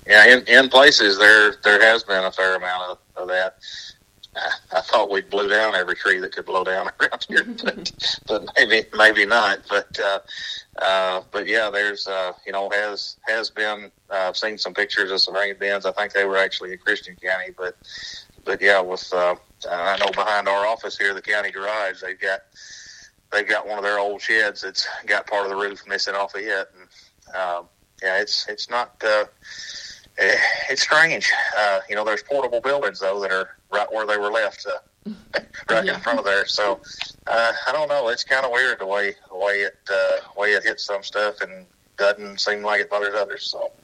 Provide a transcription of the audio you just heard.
Yeah, in places there has been a fair amount of that. I thought we blew down every tree that could blow down around here, but maybe not. But yeah, there's has been. I've seen some pictures of some rain bins. I think they were actually in Christian County, but yeah, with I know behind our office here, the county garage, they've got one of their old sheds that's got part of the roof missing off of it, and yeah, it's not. It's strange. There's portable buildings though that are right where they were left, right in front of there. So I don't know. It's kind of weird the way it hits some stuff and doesn't seem like it bothers others. So